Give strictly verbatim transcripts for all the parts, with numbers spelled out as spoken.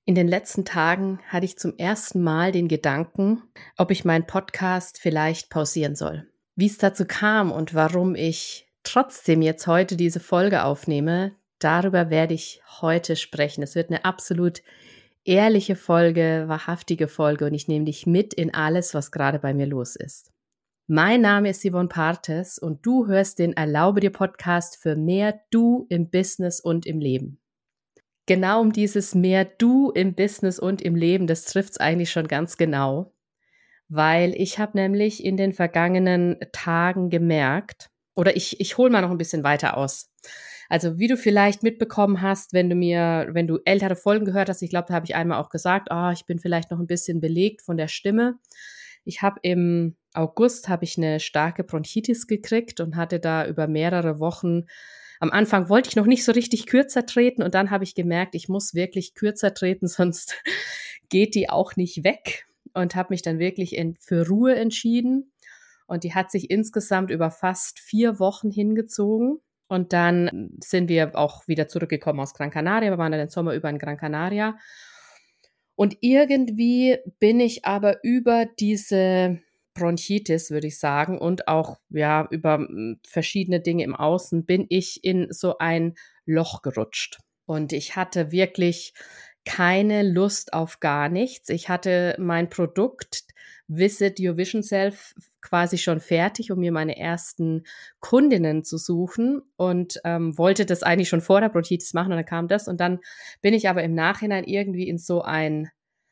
In den letzten Tagen hatte ich zum ersten Mal den Gedanken, ob ich meinen Podcast vielleicht pausieren soll. Wie es dazu kam und warum ich trotzdem jetzt heute diese Folge aufnehme, darüber werde ich heute sprechen. Es wird eine absolut ehrliche Folge, wahrhaftige Folge und ich nehme dich mit in alles, was gerade bei mir los ist. Mein Name ist Yvonne Partes und du hörst den Erlaube dir Podcast für mehr Du im Business und im Leben. Genau um dieses mehr Du im Business und im Leben, das trifft es eigentlich schon ganz genau, weil ich habe nämlich in den vergangenen Tagen gemerkt, oder ich, ich hole mal noch ein bisschen weiter aus. Also wie du vielleicht mitbekommen hast, wenn du mir, wenn du ältere Folgen gehört hast, ich glaube, da habe ich einmal auch gesagt, ah, ich bin vielleicht noch ein bisschen belegt von der Stimme. Ich habe im August habe ich eine starke Bronchitis gekriegt und hatte da über mehrere Wochen. Am Anfang wollte ich noch nicht so richtig kürzer treten und dann habe ich gemerkt, ich muss wirklich kürzer treten, sonst geht die auch nicht weg und habe mich dann wirklich in, für Ruhe entschieden und die hat sich insgesamt über fast vier Wochen hingezogen und dann sind wir auch wieder zurückgekommen aus Gran Canaria, wir waren dann den Sommer über in Gran Canaria und irgendwie bin ich aber über diese Bronchitis, würde ich sagen, und auch ja über verschiedene Dinge im Außen bin ich in so ein Loch gerutscht. Und ich hatte wirklich keine Lust auf gar nichts. Ich hatte mein Produkt Visit Your Vision Self quasi schon fertig, um mir meine ersten Kundinnen zu suchen und ähm, wollte das eigentlich schon vor der Bronchitis machen und dann kam das und dann bin ich aber im Nachhinein irgendwie in so ein,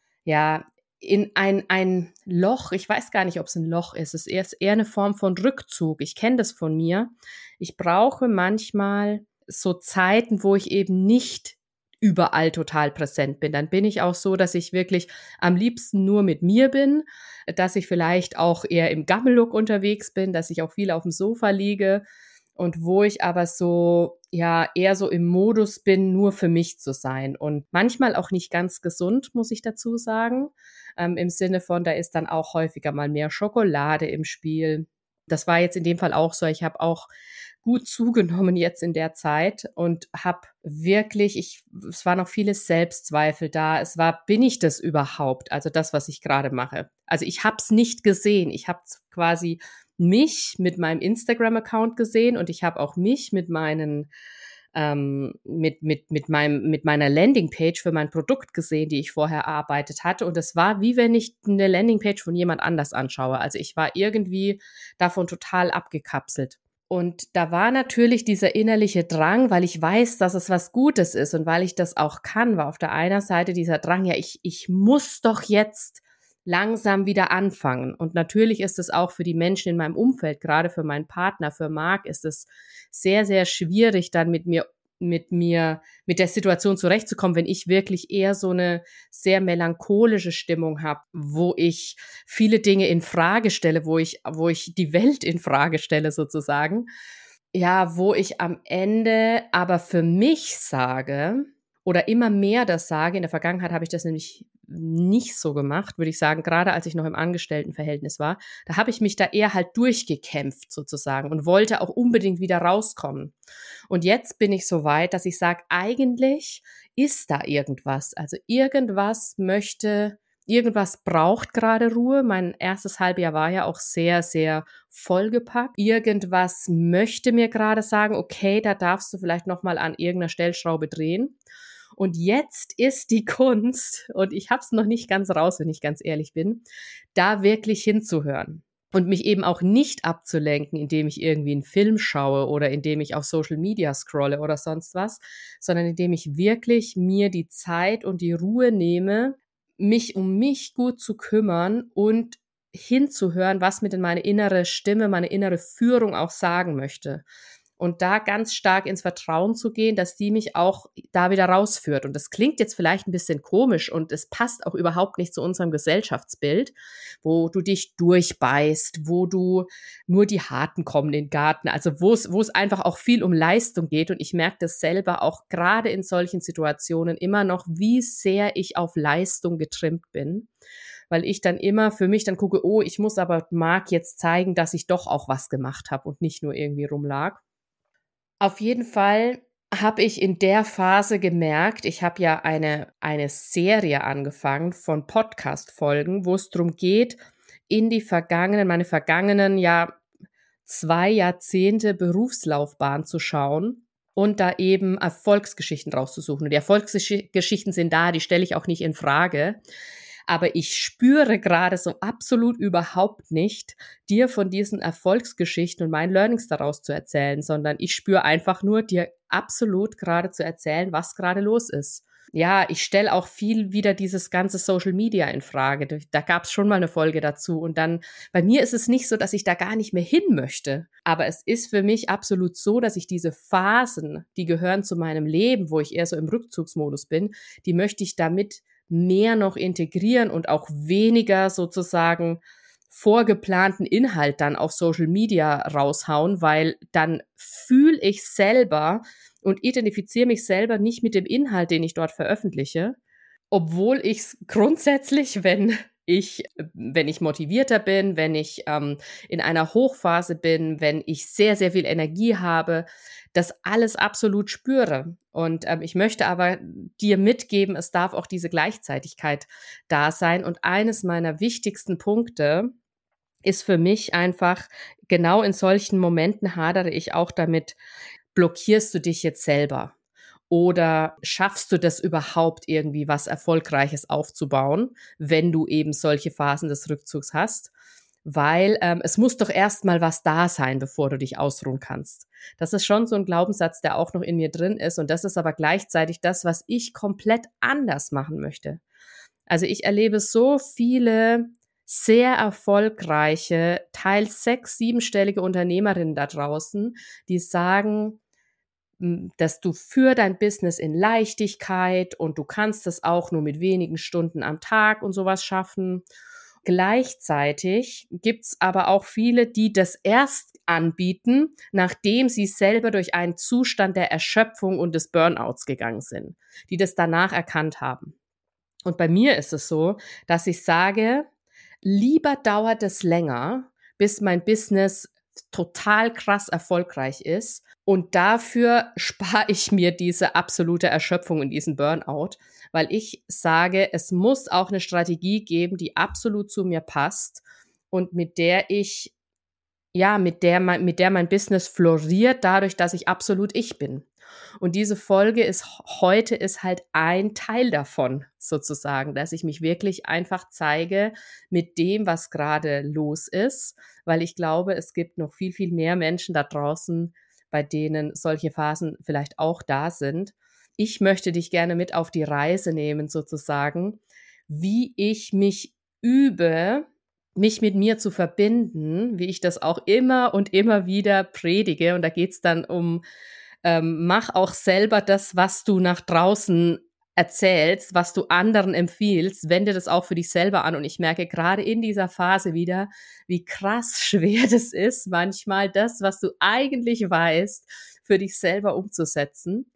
ja, in ein, ein Loch, ich weiß gar nicht, ob es ein Loch ist, es ist eher eine Form von Rückzug. Ich kenne das von mir. Ich brauche manchmal so Zeiten, wo ich eben nicht überall total präsent bin. Dann bin ich auch so, dass ich wirklich am liebsten nur mit mir bin, dass ich vielleicht auch eher im Gammellook unterwegs bin, dass ich auch viel auf dem Sofa liege und wo ich aber so, ja, eher so im Modus bin, nur für mich zu sein und manchmal auch nicht ganz gesund, muss ich dazu sagen, ähm, im Sinne von, da ist dann auch häufiger mal mehr Schokolade im Spiel. Das war jetzt in dem Fall auch so, ich habe auch gut zugenommen jetzt in der Zeit und habe wirklich, ich, es war noch vieles Selbstzweifel da. Es war, bin ich das überhaupt? Also das, was ich gerade mache. Also ich habe es nicht gesehen. Ich habe quasi mich mit meinem Instagram-Account gesehen und ich habe auch mich mit meinen ähm, mit mit mit meinem mit meiner Landingpage für mein Produkt gesehen, die ich vorher erarbeitet hatte und es war wie wenn ich eine Landingpage von jemand anders anschaue. Also ich war irgendwie davon total abgekapselt. Und da war natürlich dieser innerliche Drang, weil ich weiß, dass es was Gutes ist und weil ich das auch kann, war auf der einen Seite dieser Drang, ja, ich ich muss doch jetzt langsam wieder anfangen. Und natürlich ist es auch für die Menschen in meinem Umfeld, gerade für meinen Partner, für Marc, ist es sehr, sehr schwierig, dann mit mir, mit mir, mit der Situation zurechtzukommen, wenn ich wirklich eher so eine sehr melancholische Stimmung habe, wo ich viele Dinge in Frage stelle, wo ich, wo ich die Welt in Frage stelle sozusagen. Ja, wo ich am Ende aber für mich sage, oder immer mehr das sage, in der Vergangenheit habe ich das nämlich nicht so gemacht, würde ich sagen, gerade als ich noch im Angestelltenverhältnis war, da habe ich mich da eher halt durchgekämpft sozusagen und wollte auch unbedingt wieder rauskommen. Und jetzt bin ich so weit, dass ich sage, eigentlich ist da irgendwas, also irgendwas möchte, irgendwas braucht gerade Ruhe. Mein erstes Halbjahr war ja auch sehr, sehr vollgepackt. Irgendwas möchte mir gerade sagen, okay, da darfst du vielleicht nochmal an irgendeiner Stellschraube drehen. Und jetzt ist die Kunst, und ich habe es noch nicht ganz raus, wenn ich ganz ehrlich bin, da wirklich hinzuhören. Und mich eben auch nicht abzulenken, indem ich irgendwie einen Film schaue oder indem ich auf Social Media scrolle oder sonst was, sondern indem ich wirklich mir die Zeit und die Ruhe nehme, mich um mich gut zu kümmern und hinzuhören, was mir denn meine innere Stimme, meine innere Führung auch sagen möchte. Und da ganz stark ins Vertrauen zu gehen, dass die mich auch da wieder rausführt. Und das klingt jetzt vielleicht ein bisschen komisch und es passt auch überhaupt nicht zu unserem Gesellschaftsbild, wo du dich durchbeißt, wo du nur die Harten kommen in den Garten, also wo es, wo es einfach auch viel um Leistung geht. Und ich merke das selber auch gerade in solchen Situationen immer noch, wie sehr ich auf Leistung getrimmt bin. Weil ich dann immer für mich dann gucke, oh, ich muss aber Marc jetzt zeigen, dass ich doch auch was gemacht habe und nicht nur irgendwie rumlag. Auf jeden Fall habe ich in der Phase gemerkt, ich habe ja eine, eine Serie angefangen von Podcast-Folgen, wo es darum geht, in die vergangenen, meine vergangenen, ja, zwei Jahrzehnte Berufslaufbahn zu schauen und da eben Erfolgsgeschichten rauszusuchen. Und die Erfolgsgeschichten sind da, die stelle ich auch nicht in Frage. Aber ich spüre gerade so absolut überhaupt nicht, dir von diesen Erfolgsgeschichten und meinen Learnings daraus zu erzählen, sondern ich spüre einfach nur, dir absolut gerade zu erzählen, was gerade los ist. Ja, ich stelle auch viel wieder dieses ganze Social Media in Frage. Da gab es schon mal eine Folge dazu. Und dann, bei mir ist es nicht so, dass ich da gar nicht mehr hin möchte. Aber es ist für mich absolut so, dass ich diese Phasen, die gehören zu meinem Leben, wo ich eher so im Rückzugsmodus bin, die möchte ich damit mehr noch integrieren und auch weniger sozusagen vorgeplanten Inhalt dann auf Social Media raushauen, weil dann fühle ich selber und identifiziere mich selber nicht mit dem Inhalt, den ich dort veröffentliche, obwohl ich es grundsätzlich, wenn ich, wenn ich motivierter bin, wenn ich ähm, in einer Hochphase bin, wenn ich sehr, sehr viel Energie habe, das alles absolut spüre. Und ähm, ich möchte aber dir mitgeben, es darf auch diese Gleichzeitigkeit da sein. Und eines meiner wichtigsten Punkte ist für mich einfach, genau in solchen Momenten hadere ich auch damit, blockierst du dich jetzt selber? Oder schaffst du das überhaupt irgendwie, was Erfolgreiches aufzubauen, wenn du eben solche Phasen des Rückzugs hast? Weil ähm, es muss doch erstmal was da sein, bevor du dich ausruhen kannst. Das ist schon so ein Glaubenssatz, der auch noch in mir drin ist. Und das ist aber gleichzeitig das, was ich komplett anders machen möchte. Also ich erlebe so viele sehr erfolgreiche, teils sechs-, siebenstellige Unternehmerinnen da draußen, die sagen, dass du für dein Business in Leichtigkeit und du kannst es auch nur mit wenigen Stunden am Tag und sowas schaffen. Gleichzeitig gibt's aber auch viele, die das erst anbieten, nachdem sie selber durch einen Zustand der Erschöpfung und des Burnouts gegangen sind, die das danach erkannt haben. Und bei mir ist es so, dass ich sage, lieber dauert es länger, bis mein Business total krass erfolgreich ist. Und dafür spare ich mir diese absolute Erschöpfung in diesen Burnout, weil ich sage, es muss auch eine Strategie geben, die absolut zu mir passt und mit der ich, ja, mit der mein, mit der mein Business floriert, dadurch, dass ich absolut ich bin. Und diese Folge ist heute ist halt ein Teil davon sozusagen, dass ich mich wirklich einfach zeige mit dem, was gerade los ist, weil ich glaube, es gibt noch viel, viel mehr Menschen da draußen, bei denen solche Phasen vielleicht auch da sind. Ich möchte dich gerne mit auf die Reise nehmen sozusagen, wie ich mich übe, mich mit mir zu verbinden, wie ich das auch immer und immer wieder predige. Und da geht's dann um Ähm, mach auch selber das, was du nach draußen erzählst, was du anderen empfiehlst, wende das auch für dich selber an. Und ich merke gerade in dieser Phase wieder, wie krass schwer das ist, manchmal das, was du eigentlich weißt, für dich selber umzusetzen.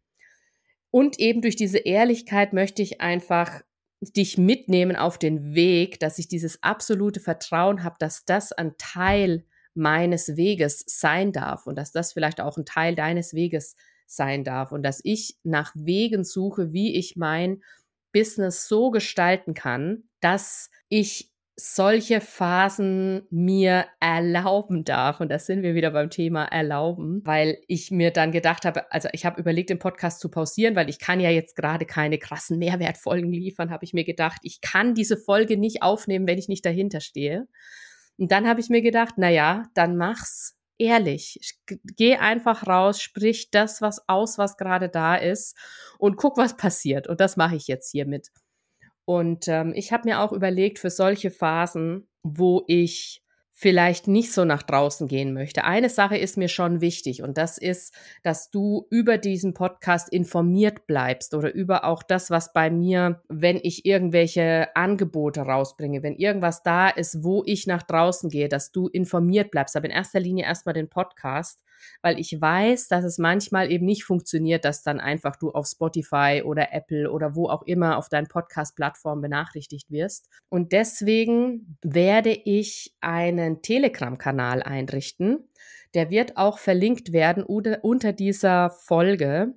Und eben durch diese Ehrlichkeit möchte ich einfach dich mitnehmen auf den Weg, dass ich dieses absolute Vertrauen habe, dass das ein Teil meines Weges sein darf und dass das vielleicht auch ein Teil deines Weges sein darf und dass ich nach Wegen suche, wie ich mein Business so gestalten kann, dass ich solche Phasen mir erlauben darf. Und da sind wir wieder beim Thema erlauben, weil ich mir dann gedacht habe, also ich habe überlegt, den Podcast zu pausieren, weil ich kann ja jetzt gerade keine krassen Mehrwertfolgen liefern, habe ich mir gedacht, ich kann diese Folge nicht aufnehmen, wenn ich nicht dahinter stehe. Und dann habe ich mir gedacht, na ja, dann mach's ehrlich. Geh einfach raus, sprich das was aus, was gerade da ist und guck, was passiert. Und das mache ich jetzt hiermit. Und ähm, ich habe mir auch überlegt, für solche Phasen, wo ich vielleicht nicht so nach draußen gehen möchte. Eine Sache ist mir schon wichtig und das ist, dass du über diesen Podcast informiert bleibst oder über auch das, was bei mir, wenn ich irgendwelche Angebote rausbringe, wenn irgendwas da ist, wo ich nach draußen gehe, dass du informiert bleibst. Aber in erster Linie erstmal den Podcast, weil ich weiß, dass es manchmal eben nicht funktioniert, dass dann einfach du auf Spotify oder Apple oder wo auch immer auf deinen Podcast-Plattformen benachrichtigt wirst. Und deswegen werde ich einen Telegram-Kanal einrichten. Der wird auch verlinkt werden unter, unter dieser Folge,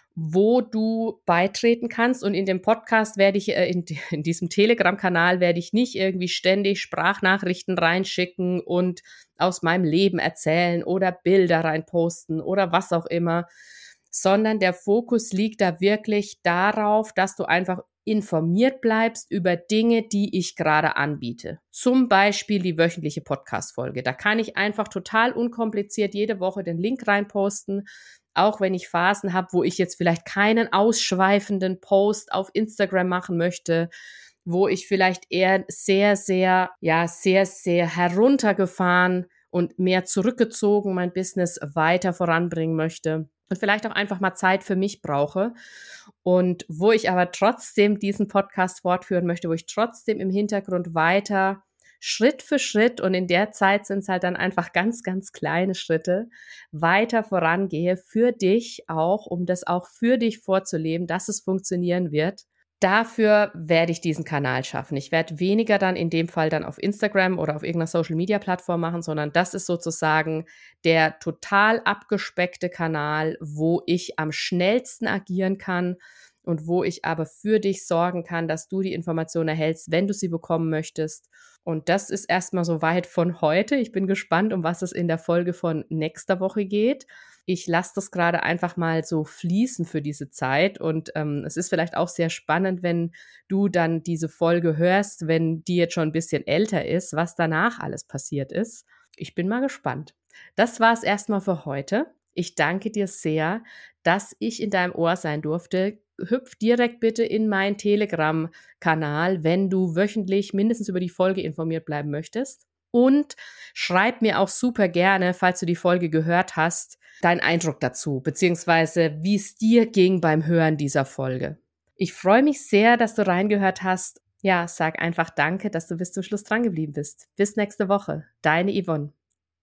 wo du beitreten kannst. Und in dem Podcast werde ich, äh, in, in diesem Telegram-Kanal werde ich nicht irgendwie ständig Sprachnachrichten reinschicken und aus meinem Leben erzählen oder Bilder reinposten oder was auch immer, sondern der Fokus liegt da wirklich darauf, dass du einfach informiert bleibst über Dinge, die ich gerade anbiete. Zum Beispiel die wöchentliche Podcast-Folge. Da kann ich einfach total unkompliziert jede Woche den Link reinposten, auch wenn ich Phasen habe, wo ich jetzt vielleicht keinen ausschweifenden Post auf Instagram machen möchte, wo ich vielleicht eher sehr, sehr, ja, sehr, sehr heruntergefahren und mehr zurückgezogen mein Business weiter voranbringen möchte und vielleicht auch einfach mal Zeit für mich brauche und wo ich aber trotzdem diesen Podcast fortführen möchte, wo ich trotzdem im Hintergrund weiter Schritt für Schritt, und in der Zeit sind es halt dann einfach ganz, ganz kleine Schritte, weiter vorangehe für dich auch, um das auch für dich vorzuleben, dass es funktionieren wird. Dafür werde ich diesen Kanal schaffen. Ich werde weniger dann in dem Fall dann auf Instagram oder auf irgendeiner Social-Media-Plattform machen, sondern das ist sozusagen der total abgespeckte Kanal, wo ich am schnellsten agieren kann und wo ich aber für dich sorgen kann, dass du die Informationen erhältst, wenn du sie bekommen möchtest. Und das ist erstmal soweit von heute. Ich bin gespannt, um was es in der Folge von nächster Woche geht. Ich lasse das gerade einfach mal so fließen für diese Zeit und ähm, es ist vielleicht auch sehr spannend, wenn du dann diese Folge hörst, wenn die jetzt schon ein bisschen älter ist, was danach alles passiert ist. Ich bin mal gespannt. Das war es erstmal für heute. Ich danke dir sehr, dass ich in deinem Ohr sein durfte. Hüpf direkt bitte in meinen Telegram-Kanal, wenn du wöchentlich mindestens über die Folge informiert bleiben möchtest. Und schreib mir auch super gerne, falls du die Folge gehört hast, deinen Eindruck dazu, beziehungsweise wie es dir ging beim Hören dieser Folge. Ich freue mich sehr, dass du reingehört hast. Ja, sag einfach danke, dass du bis zum Schluss dran geblieben bist. Bis nächste Woche. Deine Yvonne.